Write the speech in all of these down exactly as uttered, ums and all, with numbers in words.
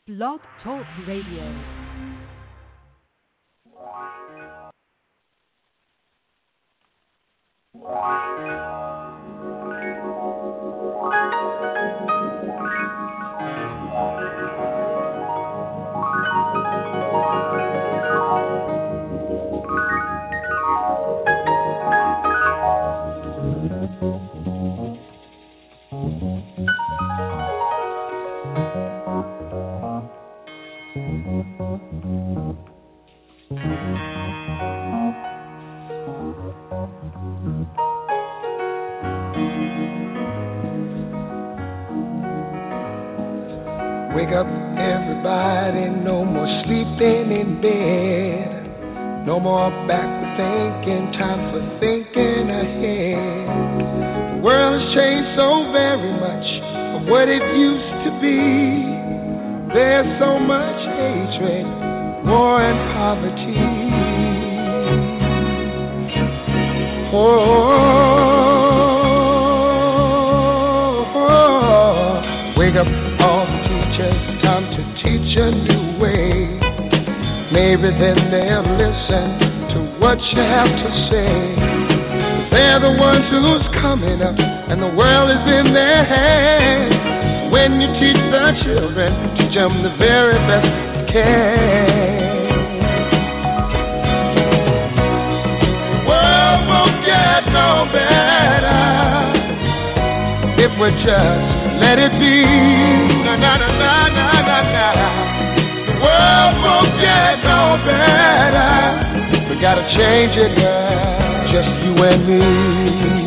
Blog Talk Radio. Wake up, everybody, no more sleeping in bed. No more backward thinking, time for thinking ahead. The world has changed so very much from what it used to be. There's so much hatred, war and poverty. Oh, oh, oh. Wake up, all the teachers, time to teach a new way. Maybe then they'll listen to what you have to say. They're the ones who's coming up, and the world is in their hands. When you teach the children, teach them the very best you can. The world won't get no better if we just let it be. Na na na na na na na. The world won't get no better. We gotta change it, girl. Just you and me.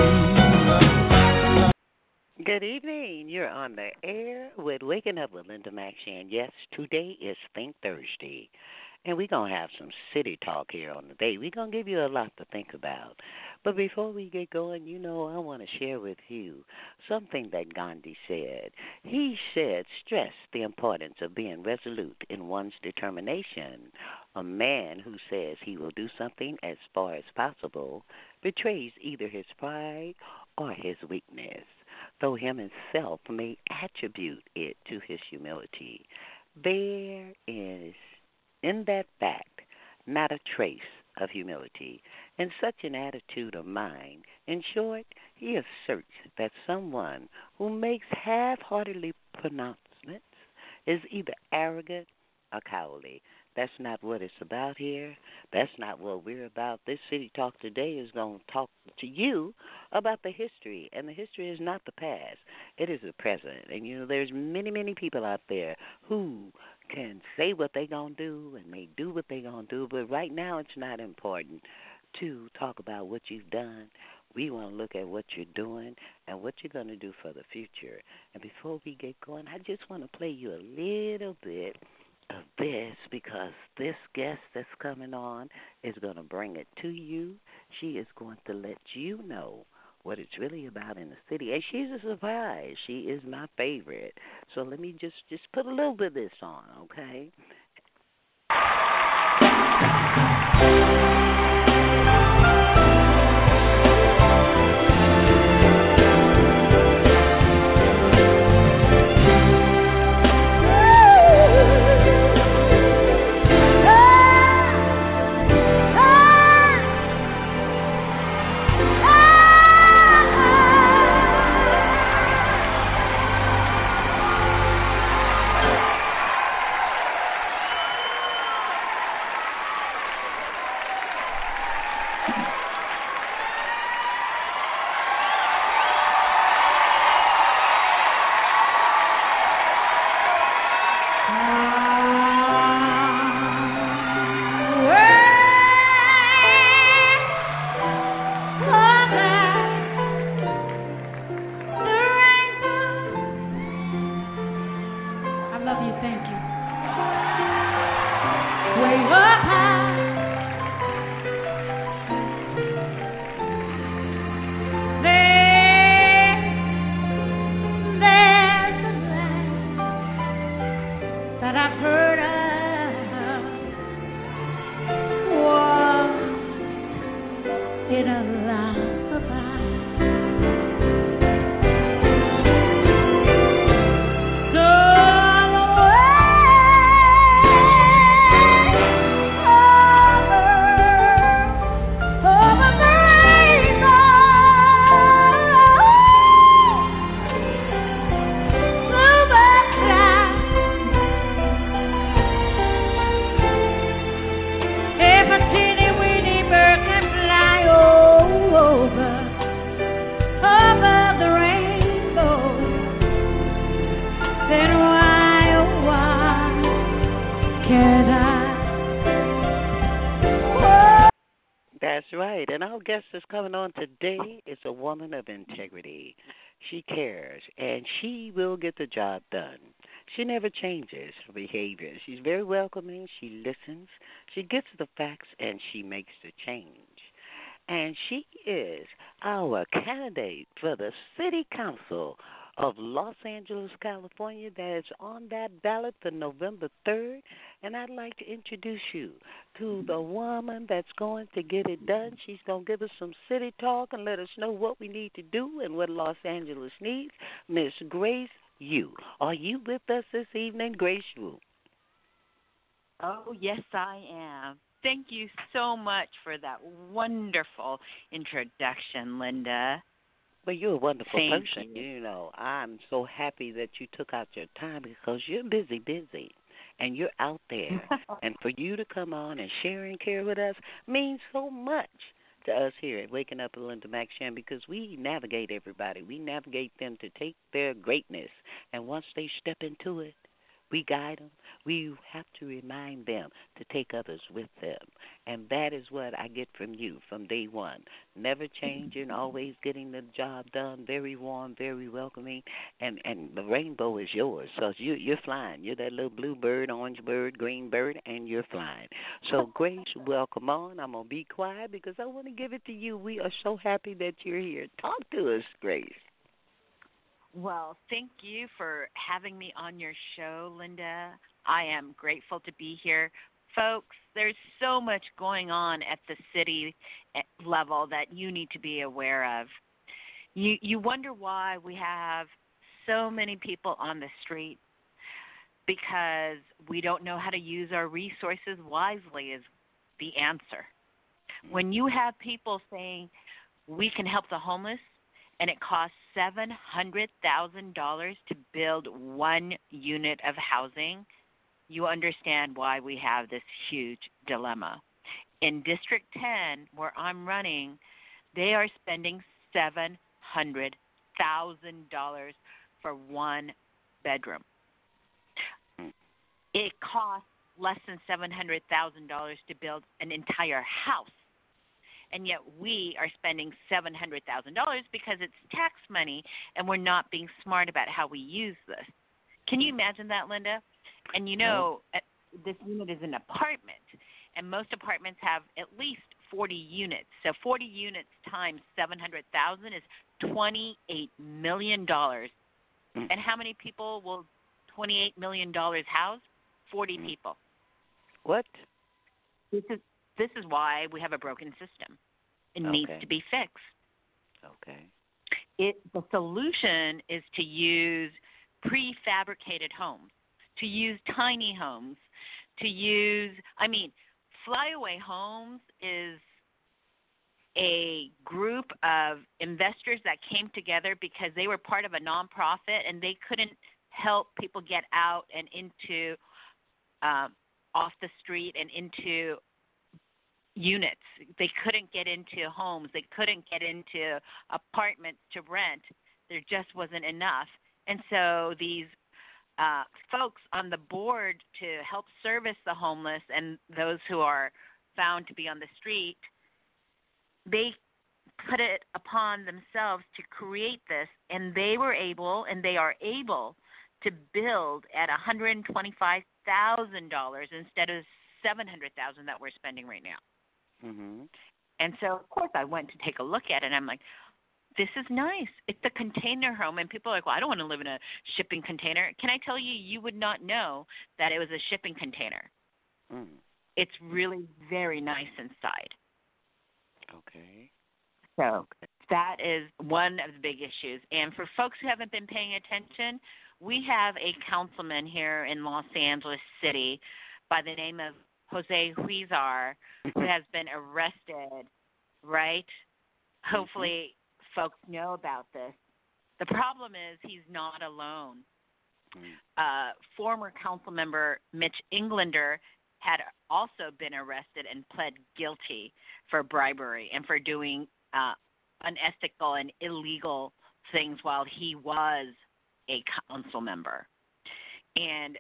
Good evening. You're on the air with Waking Up with Linda McShan. Yes, today is Think Thursday, and we're going to have some city talk here on the day. We're going to give you a lot to think about. But before we get going, you know, I want to share with you something that Gandhi said. He said, stress the importance of being resolute in one's determination. A man who says he will do something as far as possible betrays either his pride or his weakness, though him himself may attribute it to his humility. There is, in that fact, not a trace of humility in such an attitude of mind. In short, he asserts that someone who makes half-heartedly pronouncements is either arrogant or cowardly. That's not what it's about here. That's not what we're about. This City Talk today is going to talk to you about the history, and the history is not the past. It is the present. And, you know, there's many, many people out there who can say what they're going to do and may do what they're going to do, but right now it's not important to talk about what you've done. We want to look at what you're doing and what you're going to do for the future. And before we get going, I just want to play you a little bit of this, because this guest that's coming on is going to bring it to you. She is going to let you know what it's really about in the city. And she's a surprise. She is my favorite. So let me just, just put a little bit of this on, okay? So can I? That's right. And our guest that's coming on today is a woman of integrity. She cares, and she will get the job done. She never changes her behavior. She's very welcoming. She listens. She gets the facts, and she makes the change. And she is our candidate for the City Council of Los Angeles, California, that is on that ballot for November third. And I'd like to introduce you to the woman that's going to get it done. She's going to give us some city talk and let us know what we need to do and what Los Angeles needs. Miss Grace Yu. Are you with us this evening, Grace Yu? Oh, yes, I am. Thank you so much for that wonderful introduction, Linda. Well, you're a wonderful Thank person. you. You know, I'm so happy that you took out your time because you're busy, busy, and you're out there. And for you to come on and share and care with us means so much to us here at Waking Up with Linda McShan, because we navigate everybody. We navigate them to take their greatness. And once they step into it, we guide them. We have to remind them to take others with them. And that is what I get from you from day one. Never changing, always getting the job done, very warm, very welcoming. And, and the rainbow is yours. So you, you're flying. You're that little blue bird, orange bird, green bird, and you're flying. So, Grace, welcome on. I'm going to be quiet because I want to give it to you. We are so happy that you're here. Talk to us, Grace. Well, thank you for having me on your show, Linda. I am grateful to be here. Folks, there's so much going on at the city level that you need to be aware of. You you wonder why we have so many people on the street, because we don't know how to use our resources wisely is the answer. When you have people saying we can help the homeless, and it costs seven hundred thousand dollars to build one unit of housing, you understand why we have this huge dilemma. In District ten, where I'm running, they are spending seven hundred thousand dollars for one bedroom. It costs less than seven hundred thousand dollars to build an entire house. And yet we are spending seven hundred thousand dollars because it's tax money, and we're not being smart about how we use this. Can you imagine that, Linda? And you know, no. This unit is an apartment, and most apartments have at least forty units. So forty units times seven hundred thousand dollars is twenty-eight million dollars. Mm. And how many people will twenty-eight million dollars house? forty mm. people. What? This is This is why we have a broken system. It okay. needs to be fixed. Okay. It, the solution is to use prefabricated homes, to use tiny homes, to use, I mean, Flyaway Homes is a group of investors that came together because they were part of a nonprofit and they couldn't help people get out and into, um, off the street and into units. They couldn't get into homes. They couldn't get into apartments to rent. There just wasn't enough. And so these uh, folks on the board to help service the homeless and those who are found to be on the street, they put it upon themselves to create this, and they were able, and they are able to build at one hundred twenty-five thousand dollars instead of seven hundred thousand dollars that we're spending right now. Mm-hmm. And so, of course, I went to take a look at it, and I'm like, this is nice. It's a container home. And people are like, well, I don't want to live in a shipping container. Can I tell you, you would not know that it was a shipping container. Mm. It's really very nice inside. Okay. So okay. that is one of the big issues. And for folks who haven't been paying attention, we have a councilman here in Los Angeles City by the name of Jose Huizar, who has been arrested, right? Mm-hmm. Hopefully folks know about this. The problem is he's not alone. Mm-hmm. Uh, former council member Mitch Englander had also been arrested and pled guilty for bribery and for doing uh, unethical and illegal things while he was a council member. And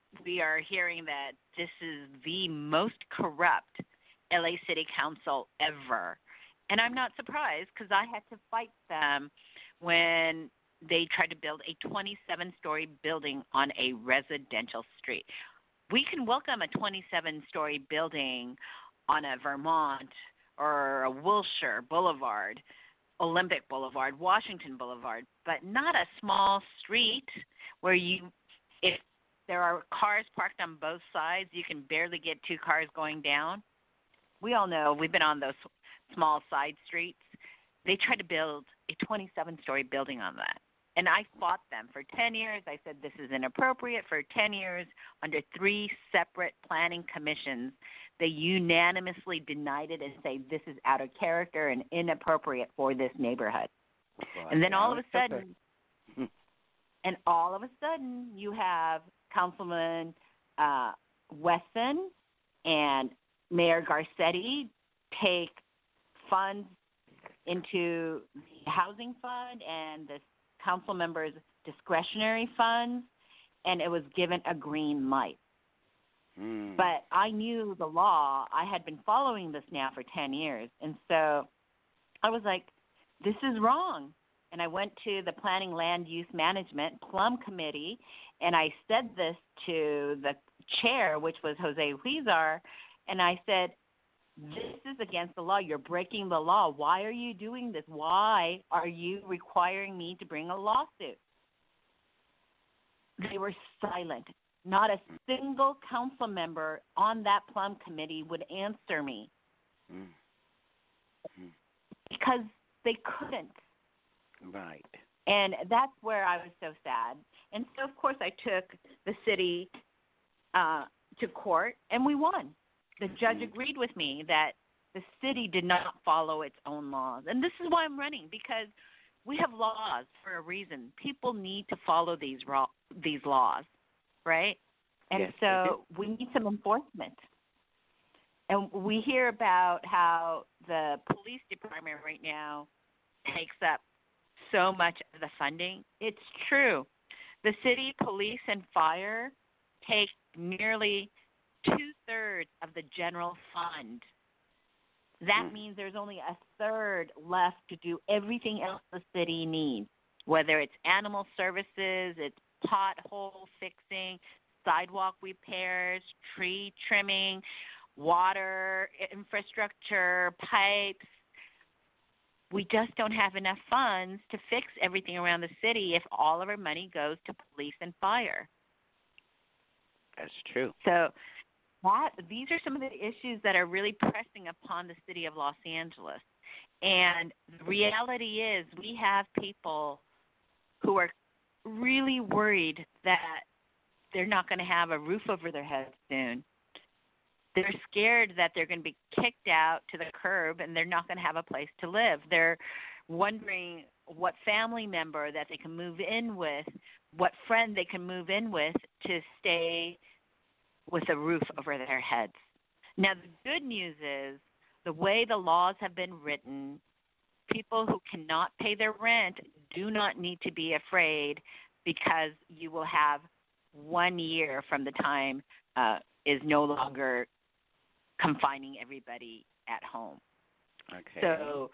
we are hearing that this is the most corrupt L A City Council ever. And I'm not surprised because I had to fight them when they tried to build a twenty-seven-story building on a residential street. We can welcome a twenty-seven-story building on a Vermont or a Wilshire Boulevard, Olympic Boulevard, Washington Boulevard, but not a small street where you, if there are cars parked on both sides, you can barely get two cars going down. We all know, we've been on those small side streets. They tried to build a twenty-seven-story building on that. And I fought them for ten years. I said this is inappropriate. For ten years, under three separate planning commissions, they unanimously denied it and say this is out of character and inappropriate for this neighborhood. Well, and then all of a sudden, okay. and all of a sudden, you have Councilman uh, Wesson and Mayor Garcetti take funds into the housing fund and the council members' discretionary funds, and it was given a green light. Mm. But I knew the law. I had been following this now for ten years, and so I was like, this is wrong. And I went to the Planning Land Use Management Plum Committee, and I said this to the chair, which was Jose Huizar, and I said, this is against the law. You're breaking the law. Why are you doing this? Why are you requiring me to bring a lawsuit? They were silent. Not a single council member on that Plum Committee would answer me mm. Mm. because they couldn't. Right. And that's where I was so sad. And so, of course, I took the city uh, to court, and we won. The judge agreed with me that the city did not follow its own laws. And this is why I'm running, because we have laws for a reason. People need to follow these ro- these laws, right? And yes, so we need some enforcement. And we hear about how the police department right now takes up so much of the funding. It's true. The city police and fire take nearly two-thirds of the general fund. That means there's only a third left to do everything else the city needs, whether it's animal services, it's pothole fixing, sidewalk repairs, tree trimming, water infrastructure, pipes. We just don't have enough funds to fix everything around the city if all of our money goes to police and fire. That's true. So that these are some of the issues that are really pressing upon the city of Los Angeles. And the reality is we have people who are really worried that they're not going to have a roof over their heads soon. They're scared that they're going to be kicked out to the curb and they're not going to have a place to live. They're wondering what family member that they can move in with, what friend they can move in with to stay with a roof over their heads. Now, the good news is the way the laws have been written, people who cannot pay their rent do not need to be afraid because you will have one year from the time uh, is no longer confining everybody at home. Okay. So,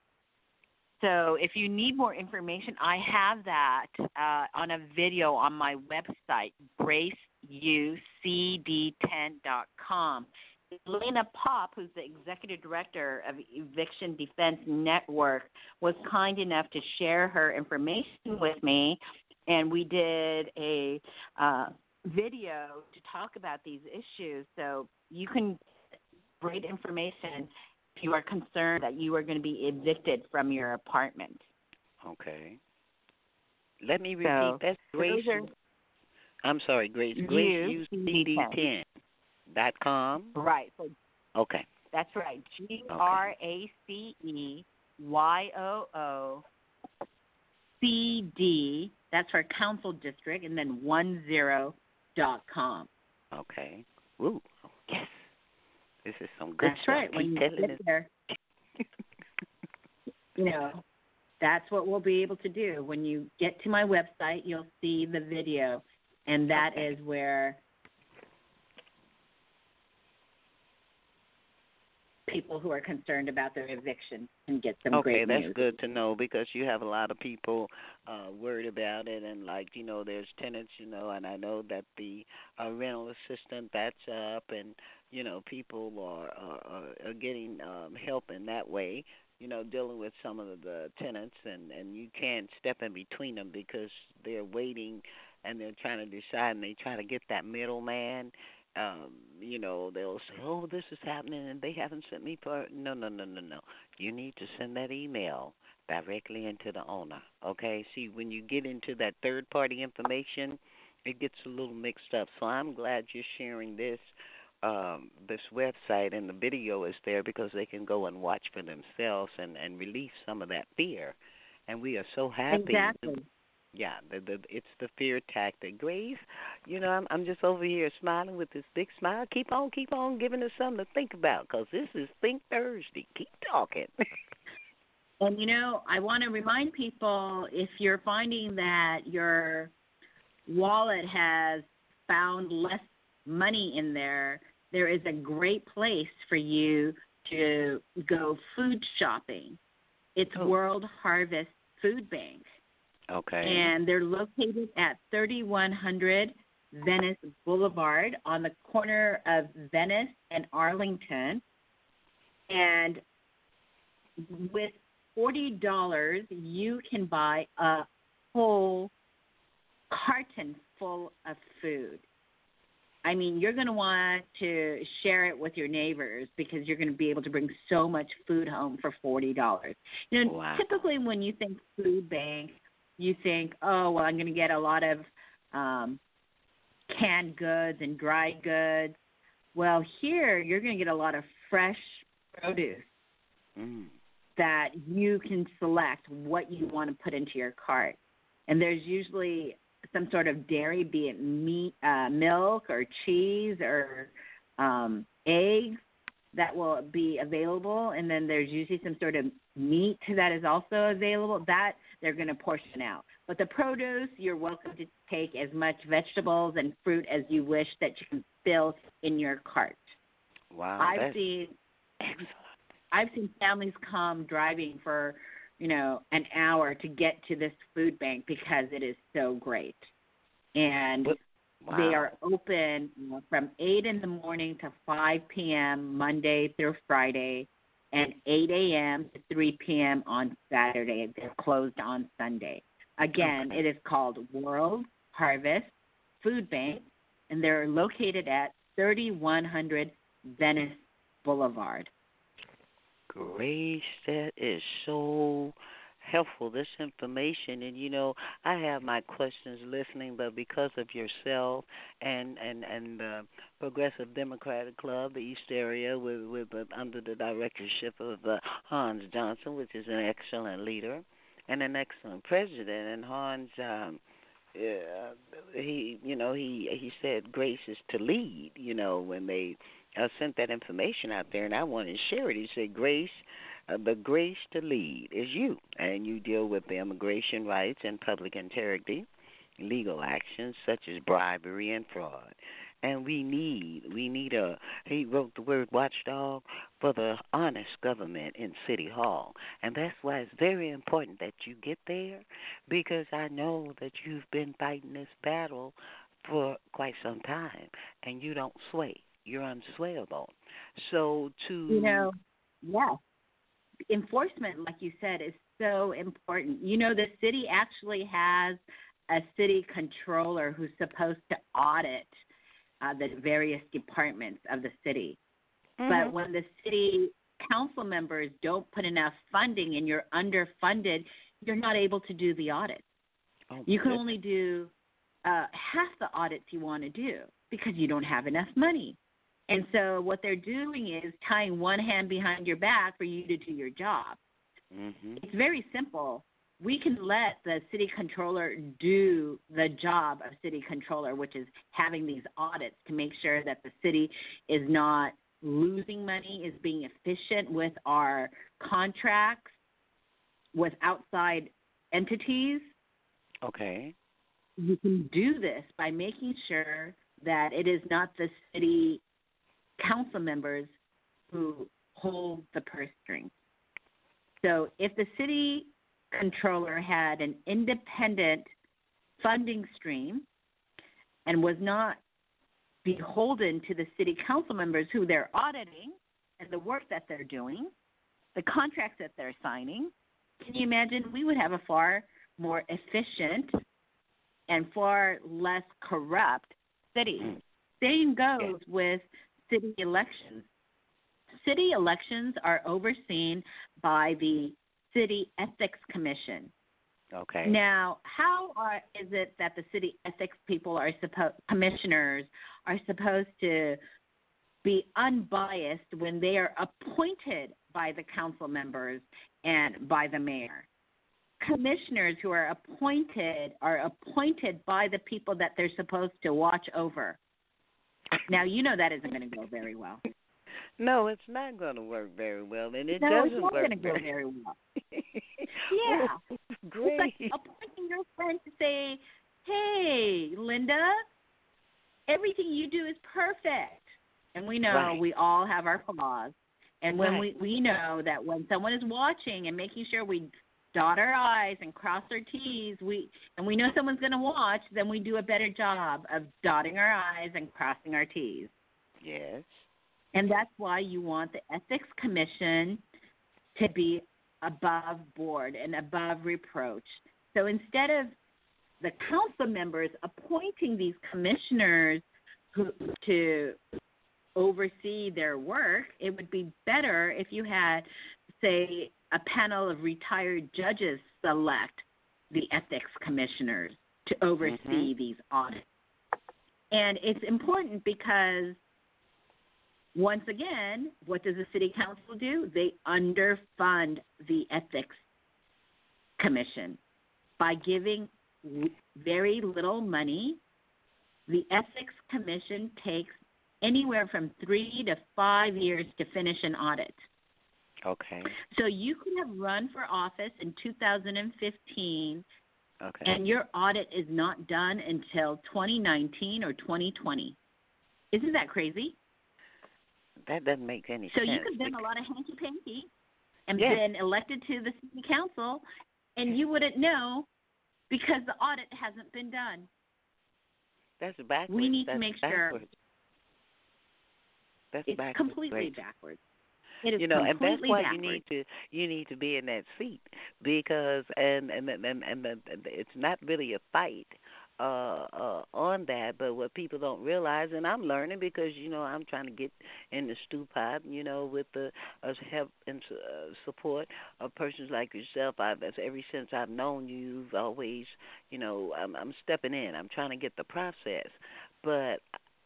so if you need more information, I have that uh, on a video on my website, grace u c d ten dot com. Elena Pop, who's the executive director of Eviction Defense Network, was kind enough to share her information with me, and we did a uh, video to talk about these issues. So you can get great information if you are concerned that you are going to be evicted from your apartment. Okay. Let me repeat. So, That's Grace. Are, I'm sorry, Grace. Grace U C D ten dot com. Right. So okay. That's right. G R A C E Y O O C D. That's for council district, and then one zero dot com. Okay. Ooh. Yes. This is some good That's stuff. right. Keep when you telling get us. there, you know, that's what we'll be able to do. When you get to my website, you'll see the video, and that okay. is where people who are concerned about their eviction can get some Okay, great that's news. good to know because you have a lot of people uh, worried about it, and like you know, there's tenants, you know, and I know that the uh, rental assistant that's up, and you know, people are are, are getting um, help in that way. You know, dealing with some of the tenants, and and you can't step in between them because they're waiting and they're trying to decide, and they try to get that middleman. Um, you know, they'll say, "Oh, this is happening," and they haven't sent me for. No, no, no, no, no. You need to send that email directly into the owner. Okay. See, when you get into that third-party information, it gets a little mixed up. So I'm glad you're sharing this. Um, this website and the video is there because they can go and watch for themselves and, and relieve some of that fear. And we are so happy. Exactly. Yeah, the, the, it's the fear tactic. Grace, you know, I'm, I'm just over here smiling with this big smile. Keep on, keep on giving us something to think about because this is Think Thursday. Keep talking. And, you know, I want to remind people, if you're finding that your wallet has found less money in there, there is a great place for you to go food shopping. It's Oh. World Harvest Food Bank. Okay. And they're located at thirty-one hundred Venice Boulevard on the corner of Venice and Arlington. And with forty dollars, you can buy a whole carton full of food. I mean, you're going to want to share it with your neighbors because you're going to be able to bring so much food home for forty dollars. You know, Wow. typically when you think food bank, you think, oh, well, I'm going to get a lot of um, canned goods and dried goods. Well, here you're going to get a lot of fresh produce Mm. that you can select what you want to put into your cart. And there's usually some sort of dairy, be it meat, uh, milk or cheese or um, eggs that will be available. And then there's usually some sort of meat that is also available. That they're going to portion out. But the produce, you're welcome to take as much vegetables and fruit as you wish that you can fill in your cart. Wow. I've that's seen excellent. I've seen families come driving for, you know, an hour to get to this food bank because it is so great. And What? Wow. they are open, you know, from eight in the morning to five p.m. Monday through Friday, and eight a.m. to three p.m. on Saturday. They're closed on Sunday. Again, Okay. it is called World Harvest Food Bank, and they're located at thirty-one hundred Venice Boulevard. Grace, that is so helpful, this information. And, you know, I have my questions listening, but because of yourself and, and, and the Progressive Democratic Club, the East Area, with, with uh, under the directorship of uh, Hans Johnson, which is an excellent leader and an excellent president. And Hans, um, uh, he, you know, he he said grace is to lead, you know, when they uh, sent that information out there, and I wanted to share it. He said, grace, uh, the grace to lead is you, and you deal with the immigration rights and public integrity, legal actions such as bribery and fraud. And we need, we need a, he wrote the word watchdog for the honest government in City Hall. And that's why it's very important that you get there, because I know that you've been fighting this battle for quite some time, and you don't sway. You're unswayable. So to... You know, yeah. Enforcement, like you said, is so important. You know, the city actually has a city controller who's supposed to audit uh, the various departments of the city. Mhm. But when the city council members don't put enough funding and you're underfunded, you're not able to do the audit. Oh, You can goodness. only do uh, half the audits you want to do because you don't have enough money. And so what they're doing is tying one hand behind your back for you to do your job. Mhm. It's very simple. We can let the city controller do the job of city controller, which is having these audits to make sure that the city is not losing money, is being efficient with our contracts with outside entities. Okay. You can do this by making sure that it is not the city council members who holds the purse string. So if the city controller had an independent funding stream and was not beholden to the city council members who they're auditing and the work that they're doing, the contracts that they're signing, can you imagine we would have a far more efficient and far less corrupt city. Same goes with city elections. City elections are overseen by the City Ethics Commission. Okay. Now, how are, is it that the city ethics people are supposed, commissioners are supposed to be unbiased when they are appointed by the council members and by the mayor? Commissioners who are appointed are appointed by the people that they're supposed to watch over. Now, you know that isn't going to go very well. No, it's not going to work very well, and it no, doesn't it's not work going to go very, very well. Yeah. Great. It's like appointing your friend to say, hey, Linda, everything you do is perfect. And we know Right. we all have our flaws. And when Right. we, we know that when someone is watching and making sure we dot our I's and cross our T's, we and we know someone's going to watch, then we do a better job of dotting our I's and crossing our T's. Yes. And that's why you want the Ethics Commission to be above board and above reproach. So instead of the council members appointing these commissioners who, to oversee their work, it would be better if you had, say, a panel of retired judges select the ethics commissioners to oversee mm-hmm. these audits. And it's important because, once again, what does the city council do? They underfund the ethics commission by giving very little money. The ethics commission takes anywhere from three to five years to finish an audit. Okay. So you could have run for office in two thousand fifteen, okay. and your audit is not done until twenty nineteen or twenty twenty. Isn't that crazy? That doesn't make any so sense. So you could have done a lot of hanky-panky and yeah. been elected to the city council, and you wouldn't know because the audit hasn't been done. That's backwards. We need That's to make backwards. sure That's it's backwards. completely Great. backwards. It is you know, and that's completely why backwards. you need to you need to be in that seat because and and and and, and, and it's not really a fight uh, uh, on that, but what people don't realize, and I'm learning because you know I'm trying to get in the stew pot, you know, with the uh, help and uh, support of persons like yourself. I've ever since I've known you, you've always, you know, I'm, I'm stepping in. I'm trying to get the process, but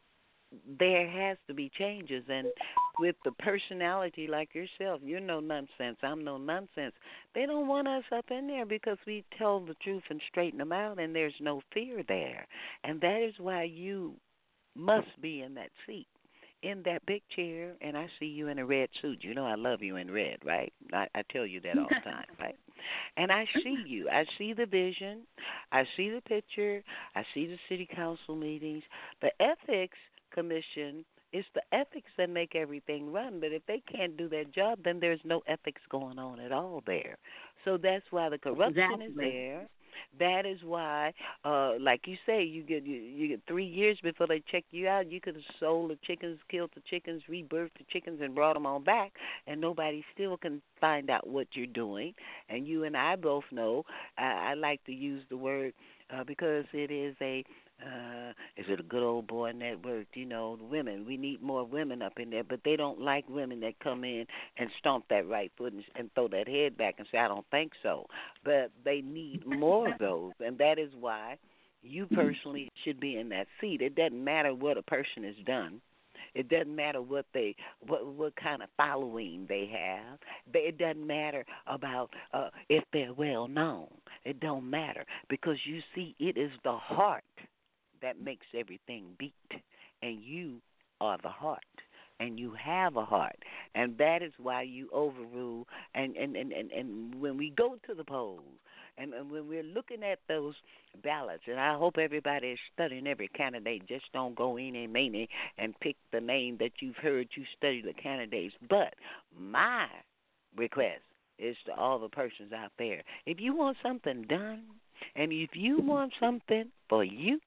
there has to be changes, and with the personality like yourself, you're no nonsense, I'm no nonsense. They don't want us up in there because we tell the truth and straighten them out, and there's no fear there. And that is why you must be in that seat, in that big chair, and I see you in a red suit. You know I love you in red, right? I, I tell you that all the time, right? And I see you. I see the vision. I see the picture. I see the city council meetings. The ethics commission, it's the ethics that make everything run, but if they can't do their job, then there's no ethics going on at all there. So that's why the corruption exactly. is there. That is why, uh, like you say, you get you, you get three years before they check you out. You could have sold the chickens, killed the chickens, rebirthed the chickens, and brought them on back, and nobody still can find out what you're doing. And you and I both know. I, I like to use the word uh, because it is a Uh, is it a good old boy network? You know, women. We need more women up in there, but they don't like women that come in and stomp that right foot and, and throw that head back and say, I don't think so. But they need more of those, and that is why you personally should be in that seat. It doesn't matter what a person has done. It doesn't matter what they, what what kind of following they have. It doesn't matter about uh, if they're well known. It don't matter because you see, it is the heart that makes everything beat, and you are the heart, and you have a heart, and that is why you overrule, and, and, and, and, and when we go to the polls, And, and when we're looking at those ballots, and I hope everybody is studying every candidate, just don't go in and meany and pick the name that you've heard you study the candidates. But my request is to all the persons out there, if you want something done, and if you want something for you,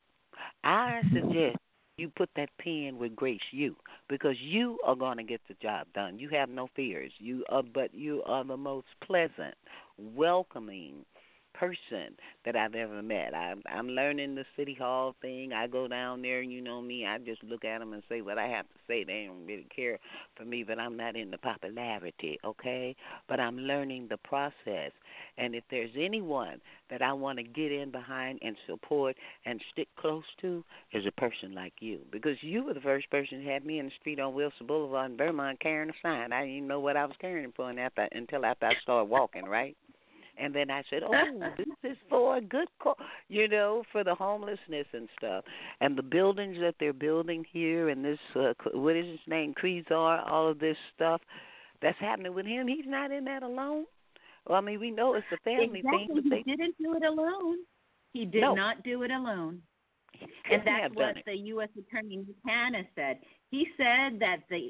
I suggest you put that pen with Grace U, because you are going to get the job done. You have no fears. You are, but you are the most pleasant, welcoming person that I've ever met. I'm, I'm learning the City Hall thing. I go down there, you know me, I just look at them and say what I have to say. They don't really care for me, but I'm not into popularity, okay? But I'm learning the process. And if there's anyone that I want to get in behind and support and stick close to, is a person like you. Because you were the first person who had me in the street on Wilson Boulevard in Vermont carrying a sign. I didn't even know what I was carrying for after, until after I started walking, right? And then I said, oh, this is for a good cause, you know, for the homelessness and stuff. And the buildings that they're building here and this, uh, what is his name, Creasar, all of this stuff that's happening with him, he's not in that alone. Well, I mean, we know it's a family exactly. thing. But they he didn't do it alone. He did no. not do it alone. He And that's what it. the U S Attorney Buchanan said. He said that the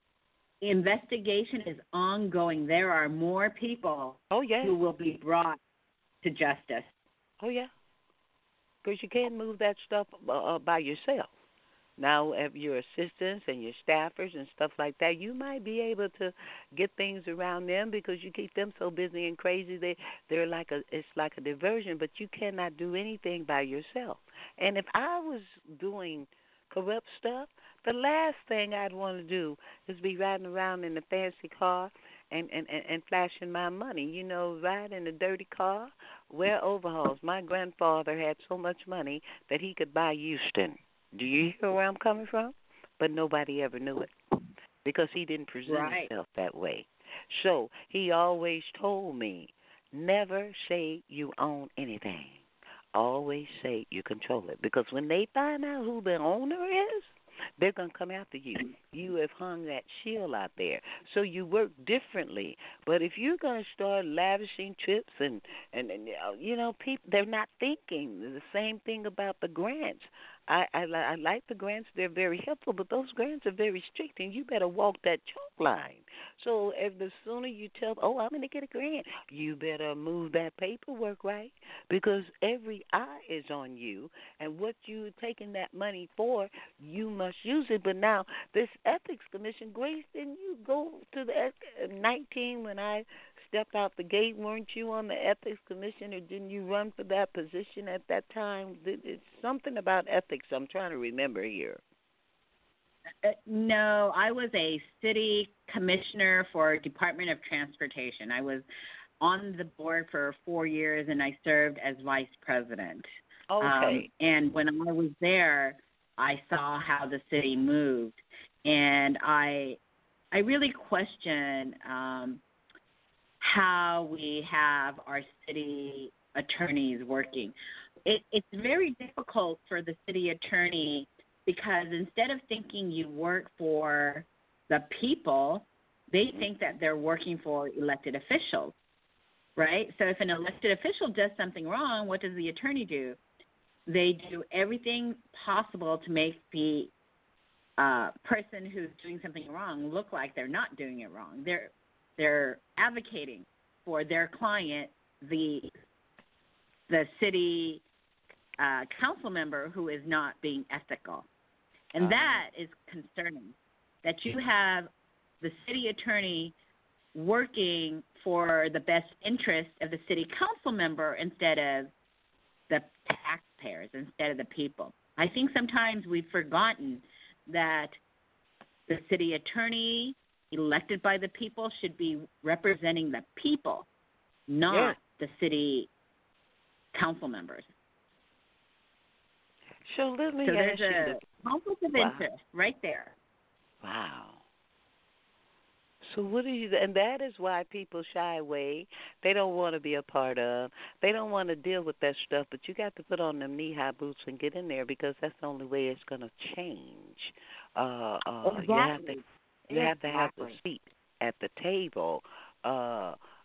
investigation is ongoing. There are more people oh, yeah. who will be brought to justice. Oh, yeah. Because you can't move that stuff uh, by yourself. Now, if your assistants and your staffers and stuff like that, you might be able to get things around them because you keep them so busy and crazy. They, they're like a, it's like a diversion, but you cannot do anything by yourself. And if I was doing corrupt stuff, the last thing I'd want to do is be riding around in a fancy car and, and, and, and flashing my money. You know, ride in a dirty car, wear overalls. My grandfather had so much money that he could buy Houston. Do you hear where I'm coming from? But nobody ever knew it because he didn't present right. himself that way. So he always told me, never say you own anything. Always say you control it. Because when they find out who the owner is, they're going to come after you. You have hung that shield out there. So you work differently. But if you're going to start lavishing trips and, and, and you know, people, they're not thinking. The same thing about the grants. I, I, I like the grants. They're very helpful, but those grants are very strict, and you better walk that chalk line. So if the sooner you tell, oh, I'm going to get a grant, you better move that paperwork right, because every eye is on you, and what you're taking that money for, you must use it. But now this Ethics Commission, Grace, didn't you go to the nineteen when I stepped out the gate? Weren't you on the Ethics Commission, or didn't you run for that position at that time? It's something about ethics I'm trying to remember here. Uh, no, I was a city commissioner for Department of Transportation. I was on the board for four years, and I served as vice president. Okay. Um, and when I was there, I saw how the city moved, and I, I really question um, how we have our city attorneys working. It, it's very difficult for the city attorney because instead of thinking you work for the people, they think that they're working for elected officials, right? So if an elected official does something wrong, what does the attorney do? They do everything possible to make the uh, person who's doing something wrong look like they're not doing it wrong. They're they're advocating for their client, the the city uh, council member who is not being ethical. And that is concerning, that you have the city attorney working for the best interest of the city council member instead of the taxpayers, instead of the people. I think sometimes we've forgotten that the city attorney elected by the people should be representing the people, not yeah. the city council members. So let me so ask there's you a the, conflict of wow. interest right there. Wow. So what do you, and that is why people shy away. They don't want to be a part of. They don't want to deal with that stuff. But you got to put on them knee-high boots and get in there because that's the only way it's going to change. Uh, uh, exactly. You have to, you exactly. have to have the seat at the table. Uh,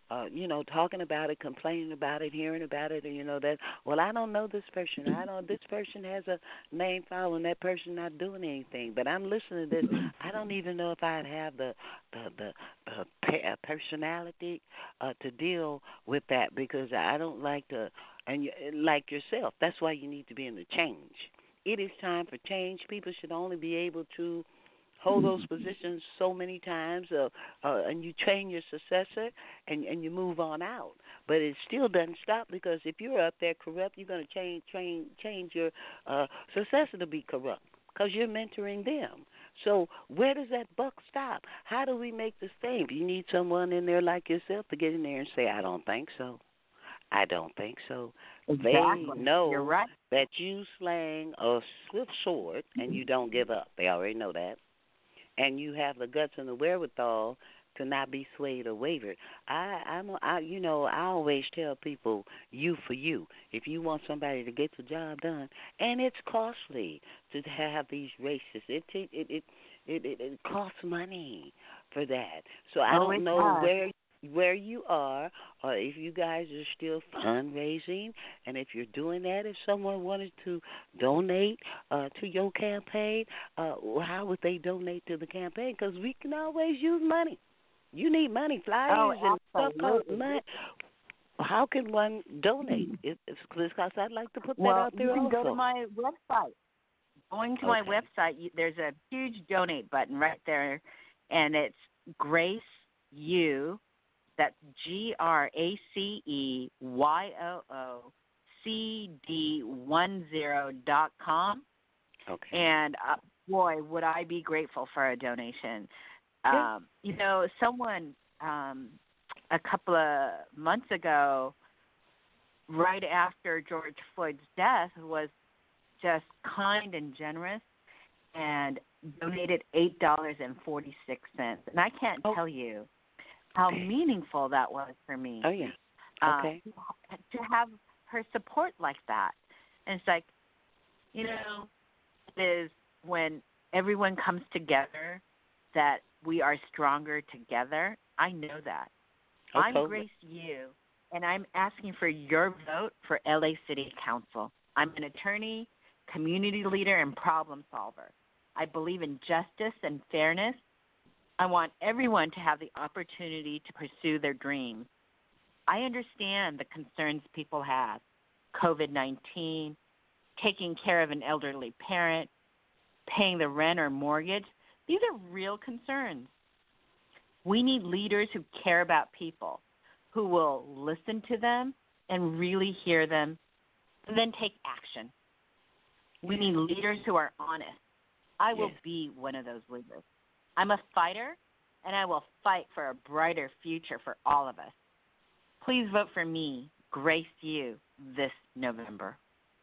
uh, you know, talking about it, complaining about it, hearing about it, and you know that. Well, I don't know this person. I don't. This person has a name file, and that person not doing anything. But I'm listening to this. I don't even know if I'd have the the the, the pe- uh, personality uh, to deal with that because I don't like to. And you, like yourself, that's why you need to be in the change. It is time for change. People should only be able to hold those positions so many times, uh, uh, and you train your successor, and, and you move on out. But it still doesn't stop because if you're up there corrupt, you're going to change train change your uh, successor to be corrupt because you're mentoring them. So where does that buck stop? How do we make this thing? You need someone in there like yourself to get in there and say, I don't think so. I don't think so. Exactly. They know You're right. that you slang a swift sword and you don't give up. They already know that. And you have the guts and the wherewithal to not be swayed or wavered. I, I'm, I, you know, I always tell people, you for you. If you want somebody to get the job done, and it's costly to have these races. It, it, it, it, it, it, it costs money for that. So I Oh, don't it know does. where where you are, or if you guys are still fundraising, and if you're doing that, if someone wanted to donate uh, to your campaign, uh, how would they donate to the campaign? Because we can always use money. You need money, flyers Oh, and stuff cost absolutely. money. How can one donate? It, it's because I'd like to put that Well, out there you can also. go to my website. Going to my Okay. website, you, there's a huge donate button right there, and it's Grace U. That's G R A C E Y O O C D one zero dot com. Okay. And uh, boy, would I be grateful for a donation. Yeah. Um, you know, someone um, a couple of months ago, right after George Floyd's death, was just kind and generous and donated eight dollars and forty-six cents. And I can't Oh. tell you how meaningful that was for me. Oh, yeah. Okay. Uh, to have her support like that. And it's like, you know, it is when everyone comes together that we are stronger together. I know that. Oh, I'm totally. Grace Yu, and I'm asking for your vote for L A City Council. I'm an attorney, community leader, and problem solver. I believe in justice and fairness. I want everyone to have the opportunity to pursue their dreams. I understand the concerns people have, COVID nineteen, taking care of an elderly parent, paying the rent or mortgage. These are real concerns. We need leaders who care about people, who will listen to them and really hear them, and then take action. We need leaders who are honest. I will Yes. be one of those leaders. I'm a fighter, and I will fight for a brighter future for all of us. Please vote for me, Grace Yu, this November.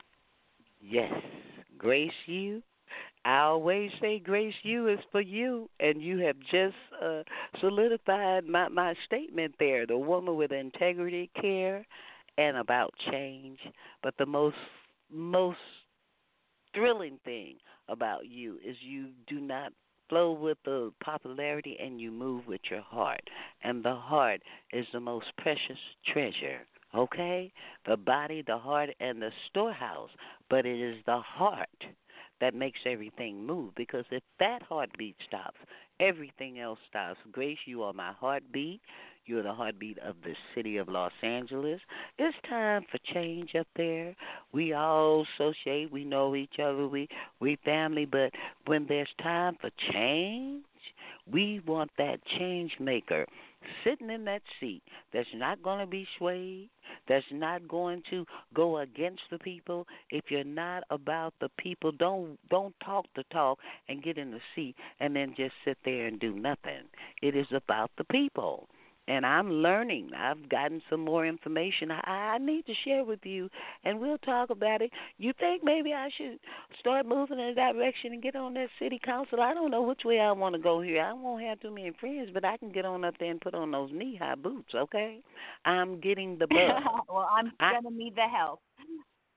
Yes. Grace you. I always say Grace you is for you, and you have just uh, solidified my, my statement there. The woman with integrity, care, and about change. But the most most thrilling thing about you is you do not flow with the popularity and you move with your heart. And the heart is the most precious treasure, okay? The body, the heart, and the storehouse. But it is the heart that makes everything move because if that heartbeat stops, everything else stops. Grace, you are my heartbeat. You're the heartbeat of the city of Los Angeles. It's time for change up there. We all associate. We know each other. We we family. But when there's time for change, we want that change maker sitting in that seat that's not going to be swayed, that's not going to go against the people. If you're not about the people, don't don't talk the talk and get in the seat and then just sit there and do nothing. It is about the people. And I'm learning. I've gotten some more information I, I need to share with you, and we'll talk about it. You think maybe I should start moving in that direction and get on that city council? I don't know which way I want to go here. I won't have too many friends, but I can get on up there and put on those knee-high boots, okay? I'm getting the bug. Well, I'm I, going to need the help.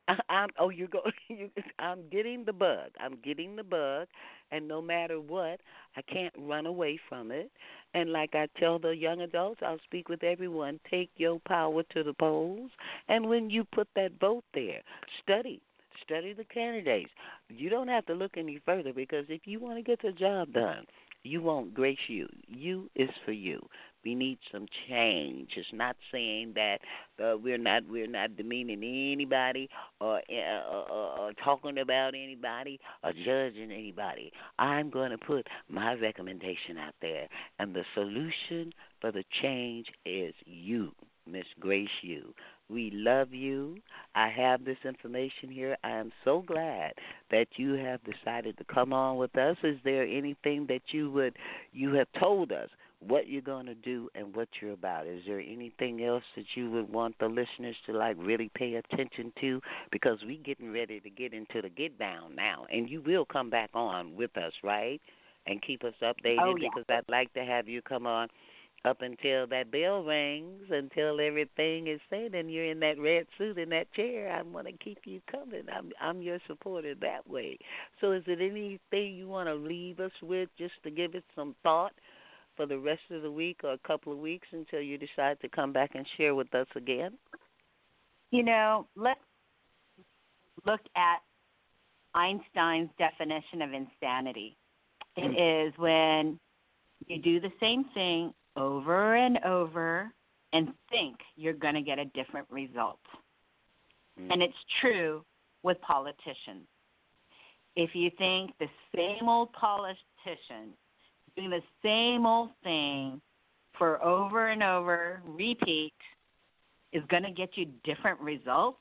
I'm oh you're go you, I'm getting the bug. I'm getting the bug, and no matter what, I can't run away from it. And like I tell the young adults, I'll speak with everyone. Take your power to the polls, and when you put that vote there, study. Study the candidates. You don't have to look any further because if you want to get the job done, you want Grace You. You is for you. We need some change. It's not saying that uh, we're not we're not demeaning anybody or, uh, or, or, or talking about anybody or judging anybody. I'm going to put my recommendation out there, and the solution for the change is you, Miss Grace You. We love you. I have this information here. I am so glad that you have decided to come on with us. Is there anything that you would you have told us what you're going to do and what you're about? Is there anything else that you would want the listeners to like really pay attention to? Because we getting ready to get into the get down now, and you will come back on with us, right? And keep us updated Oh, yeah. because I'd like to have you come on up until that bell rings, until everything is said, and you're in that red suit in that chair. I want to keep you coming. I'm I'm your supporter that way. So, is it anything you want to leave us with, just to give it some thought for the rest of the week or a couple of weeks until you decide to come back and share with us again? You know, let's look at Einstein's definition of insanity. It is when you do the same thing over and over and think you're going to get a different result. Mm. And it's true with politicians. If you think the same old politician doing the same old thing for over and over, repeat, is going to get you different results,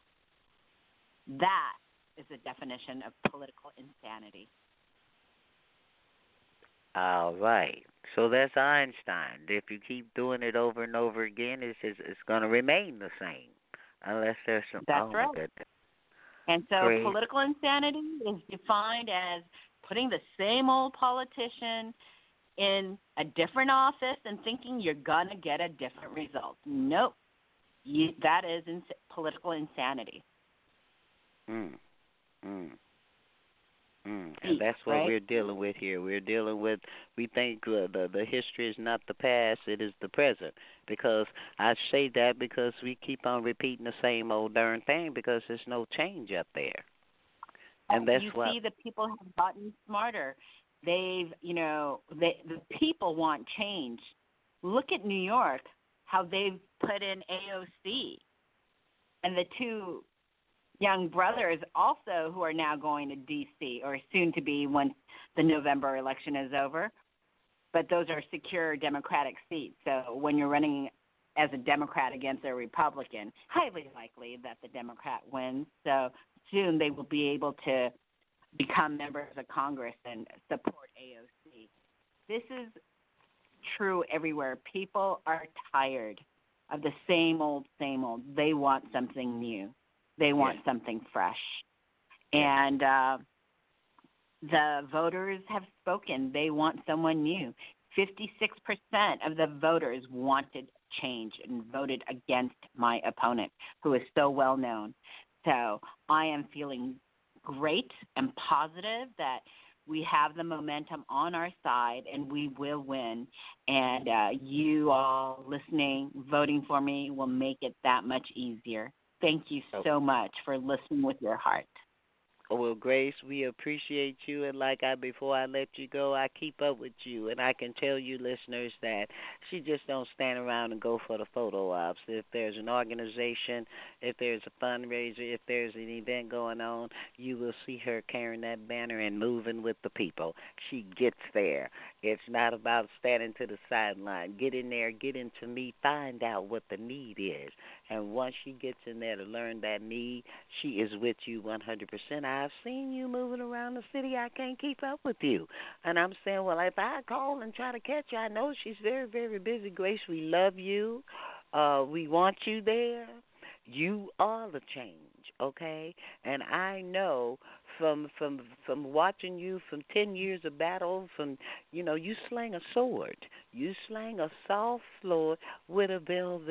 that is the definition of political insanity. All right. So that's Einstein. If you keep doing it over and over again, it's it's, it's going to remain the same unless there's some. That's oh, right. my goodness. And so Great. political insanity is defined as putting the same old politician in a different office and thinking you're going to get a different result. Nope. You, that is ins- political insanity. Mm. Mm. Mm. Speak, And that's what right? we're dealing with here. We're dealing with, we think uh, the the history is not the past, it is the present. Because I say that because we keep on repeating the same old darn thing because there's no change up there. And that's you what see the people have gotten smarter. They've, you know, they, the people want change. Look at New York, how they've put in A O C. And the two young brothers also who are now going to D C or soon to be once the November election is over. But those are secure Democratic seats. So when you're running as a Democrat against a Republican, highly likely that the Democrat wins. So soon they will be able to become members of Congress and support A O C. This is true everywhere. People are tired of the same old, same old. They want something new. They want yeah. something fresh. And uh, the voters have spoken. They want someone new. fifty-six percent of the voters wanted change and voted against my opponent, who is so well known. So I am feeling great and positive that we have the momentum on our side and we will win. And uh, you all listening, voting for me will make it that much easier. Thank you so much for listening with your heart. Well, Grace, we appreciate you, and like I before I let you go, I keep up with you, and I can tell you listeners that she just don't stand around and go for the photo ops. If there's an organization, if there's a fundraiser, if there's an event going on, you will see her carrying that banner and moving with the people. She gets there. It's not about standing to the sideline. Get in there, get into me, find out what the need is, and once she gets in there to learn that need, she is with you one hundred percent. I've seen you moving around the city. I can't keep up with you. And I'm saying, well, if I call and try to catch you, I know she's very, very busy. Grace, we love you. Uh, we want you there. You are the change, okay? And I know from from from watching you from ten years of battle, from, you know, you slang a sword. You slang a soft sword with a velvet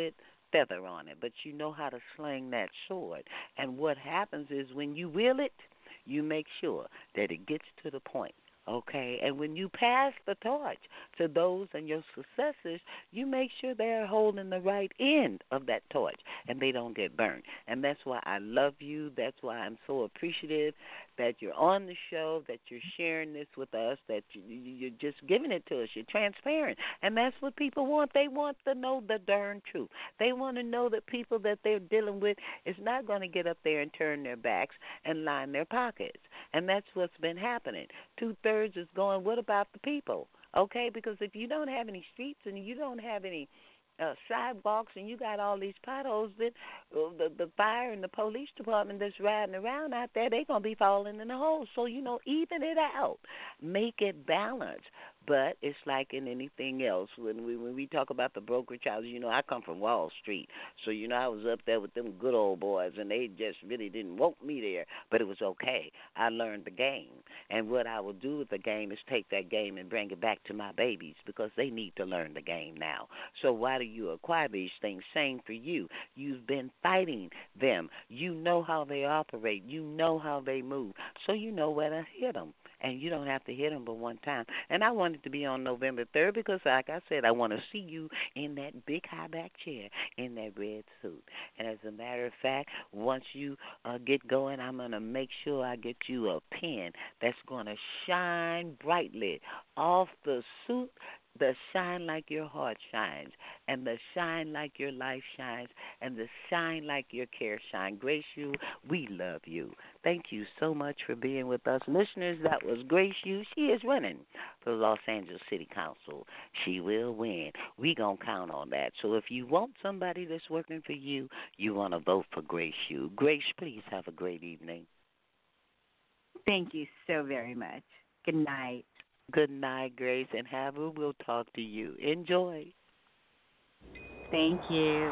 feather on it, but you know how to sling that sword. And what happens is when you wield it, you make sure that it gets to the point. Okay, and when you pass the torch to those and your successors, you make sure they're holding the right end of that torch and they don't get burned. And that's why I love you. That's why I'm so appreciative that you're on the show, that you're sharing this with us, that you, you're just giving it to us. You're transparent. And that's what people want. They want to know the darn truth. They want to know that people that they're dealing with is not going to get up there and turn their backs and line their pockets. And that's what's been happening. Two-thirds is going, what about the people? Okay, because if you don't have any streets and you don't have any uh, sidewalks and you got all these potholes, then uh, the, the fire and the police department that's riding around out there, they're going to be falling in the hole. So, you know, even it out. Make it balanced. But it's like in anything else. When we when we talk about the brokerage houses, you know, I come from Wall Street. So, you know, I was up there with them good old boys, and they just really didn't want me there. But it was okay. I learned the game. And what I will do with the game is take that game and bring it back to my babies because they need to learn the game now. So why do you acquire these things? Same for you. You've been fighting them. You know how they operate. You know how they move. So you know where to hit them. And you don't have to hit them but one time. And I wanted to be on November third because, like I said, I want to see you in that big high-back chair in that red suit. And as a matter of fact, once you uh, get going, I'm going to make sure I get you a pen that's going to shine brightly off the suit, the shine like your heart shines, and the shine like your life shines, and the shine like your care shine. Grace Yu, we love you. Thank you so much for being with us. Listeners, that was Grace Yu. She is running for Los Angeles City Council. She will win. We going to count on that. So if you want somebody that's working for you, you want to vote for Grace Yu. Grace, please have a great evening. Thank you so very much. Good night. Good night, Grace, and Havu, we'll talk to you. Enjoy. Thank you.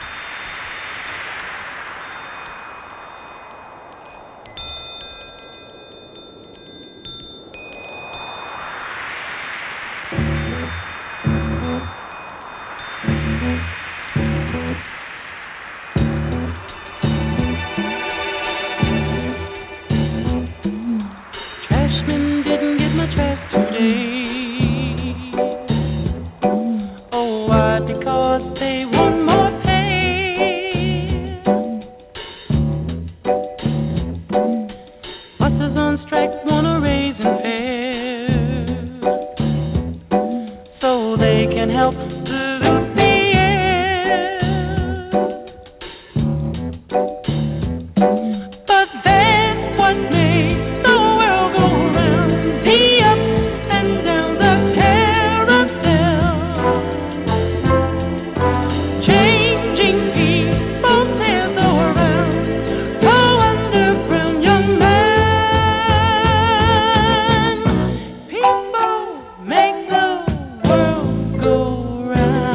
Trashman didn't get my trash today. Oh, why? Because they want more pay. Buses on strike wanna raise and fare so they can help pollute the air. But that's what makes the world go round, the ups and downs of carousel, changing people's heads around. Go underground, young man. People make the world go round.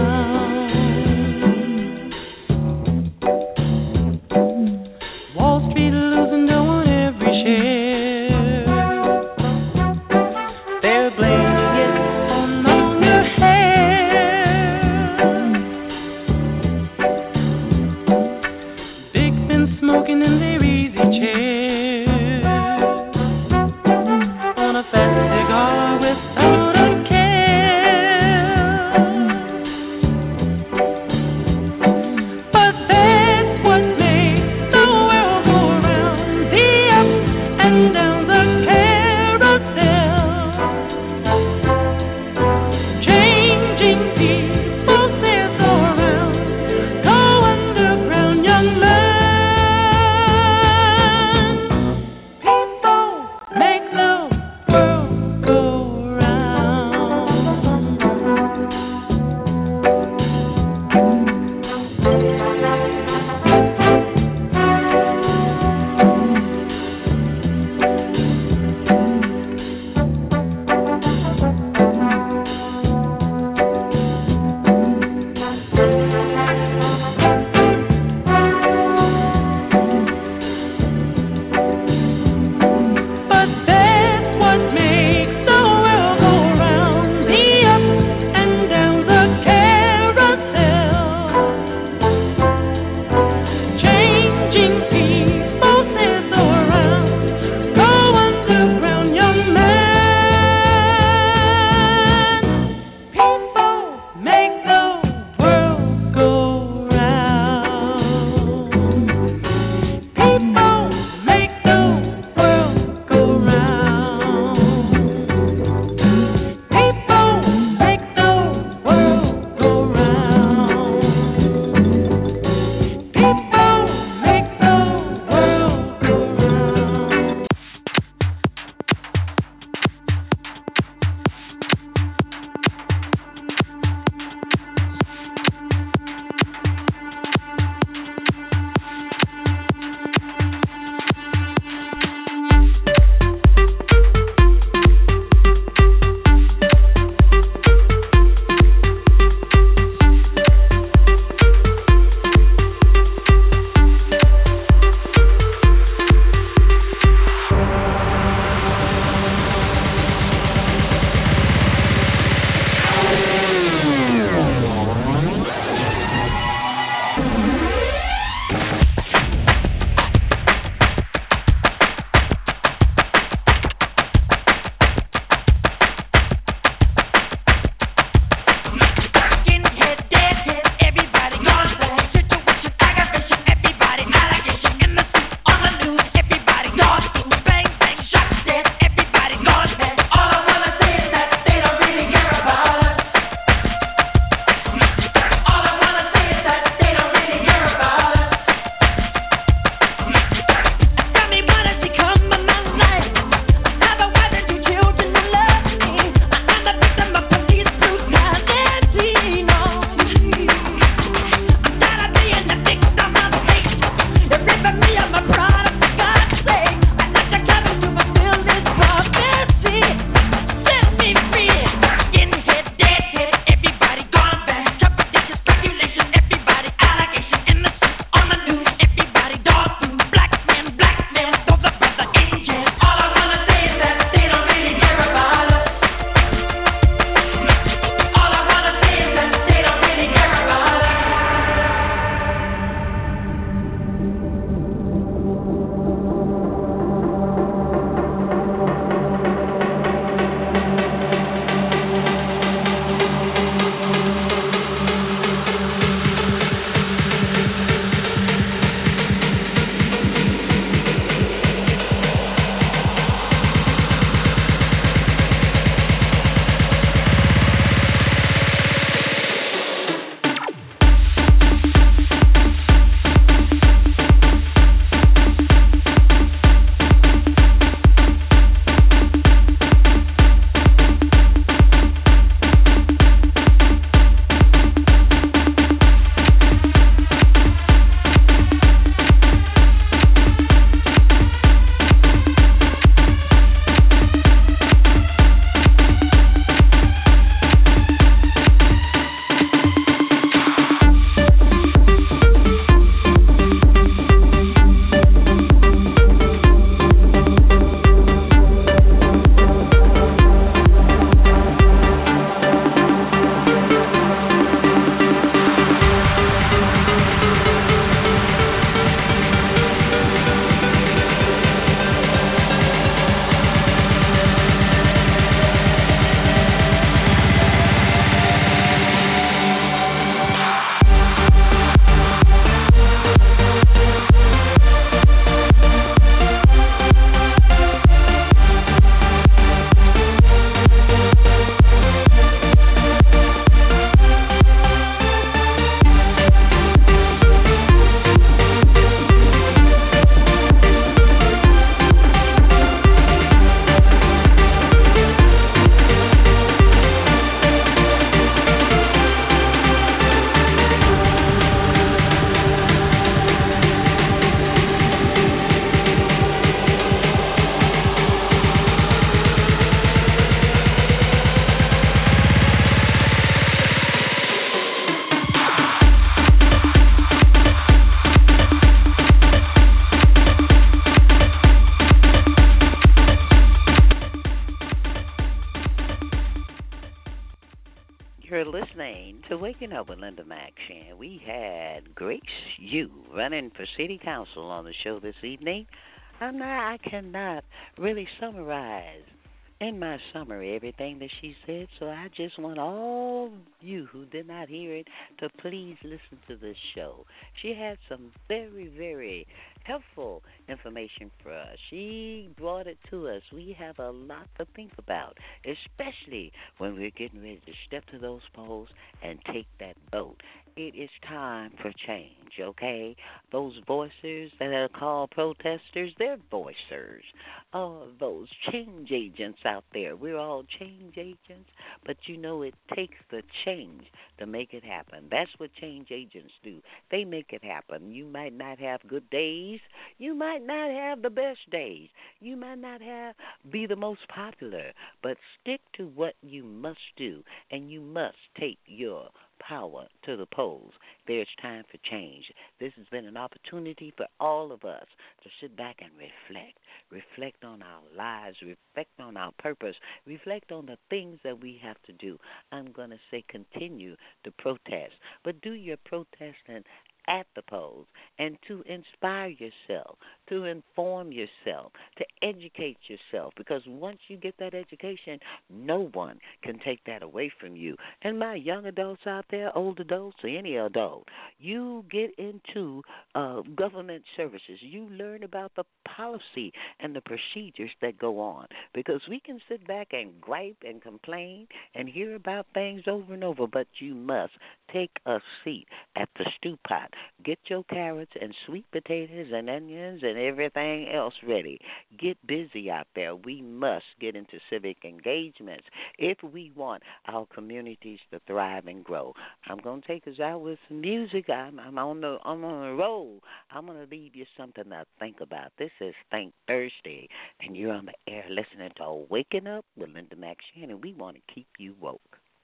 for listening to Waking Up with Linda Maxan. We had Grace Yu running for City Council on the show this evening. I'm not, I cannot really summarize in my summary everything that she said, so I just want all of you who did not hear it to please listen to this show. She had some very, very helpful information for us. She brought it to us. We have a lot to think about, especially when we're getting ready to step to those polls and take that vote. It is time for change, okay? Those voicers that are called protesters, they're voicers. Oh, those change agents out there. We're all change agents, but you know it takes the change to make it happen. That's what change agents do. They make it happen. You might not have good days. You might not have the best days. You might not have be the most popular, but stick to what you must do, and you must take your power to the polls. There's time for change. This has been an opportunity for all of us to sit back and reflect. Reflect on our lives. Reflect on our purpose. Reflect on the things that we have to do. I'm going to say continue to protest, but do your protesting at the polls and to inspire yourself, to inform yourself, to educate yourself, because once you get that education, no one can take that away from you. And my young adults out there, old adults, or any adult, you get into uh, government services. You learn about the policy and the procedures that go on, because we can sit back and gripe and complain and hear about things over and over, but you must take a seat at the stew pot. Get your carrots and sweet potatoes and onions and everything else ready. Get busy out there. We must get into civic engagements if we want our communities to thrive and grow. I'm going to take us out with some music. I'm, I'm on the I'm on a roll. I'm going to leave you something to think about. This is Think Thursday, and you're on the air listening to Waking Up with Linda McShannon, and we want to keep you woke.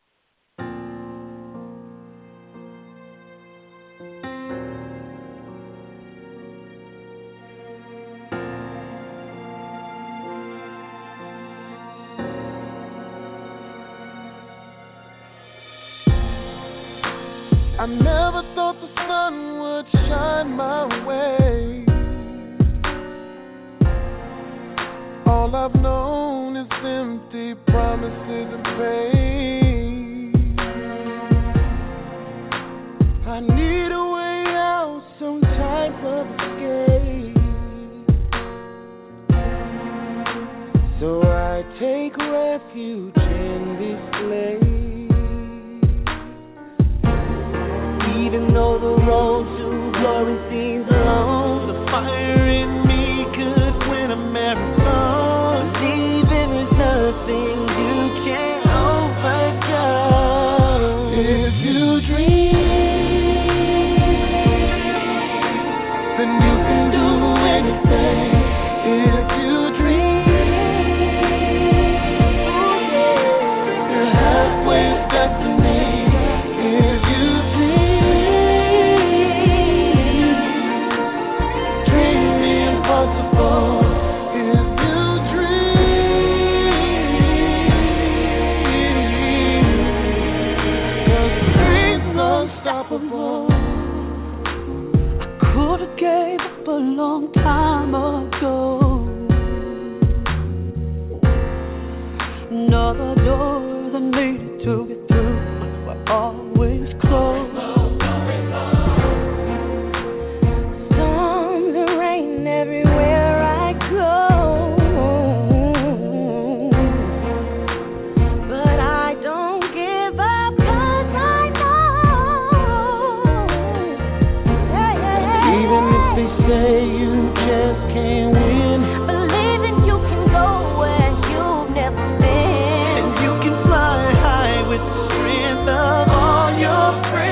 I never thought the sun would shine my way. All I've known is empty promises and pain. I need a way out, some type of escape. So I take refuge in this place. Even though the road to glory seems long, the fire in me could win a marathon. Even there's nothing you can't overcome. If you dream, then you can do anything. If you dream, you're halfway to destiny. If you could've gave up a long time ago. Another door that needed to get through were always closed. Storms and rain everywhere I go, but I don't give up 'cause I know. Yeah, yeah, yeah. Even if they say you just can't win, believing you can go where you've never been, and you can fly high with the strength of all your friends.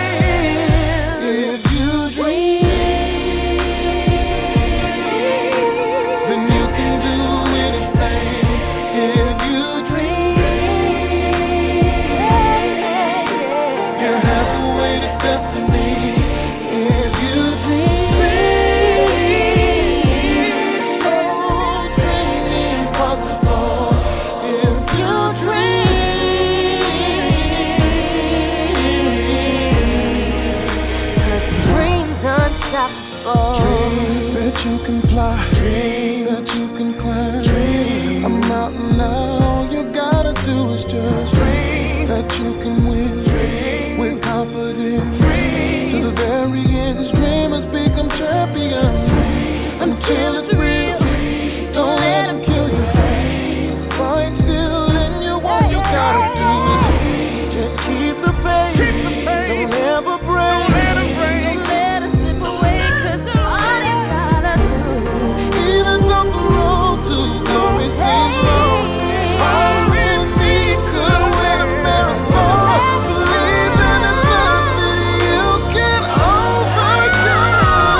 is just dream that you can win dream with confidence dream to the very end. This dream has become champion dream until it's real. Don't let him kill you. Fight still in your what you gotta do. Just keep the faith. Keep the faith. Don't ever break. Don't let him break. Don't let him slip away, 'cause all you gotta do. Even though the road to glory seems long, all we need could win a marathon. Believe in the love that you can overcome.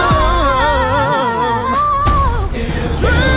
It's dream.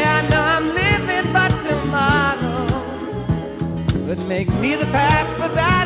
Make me the past, but that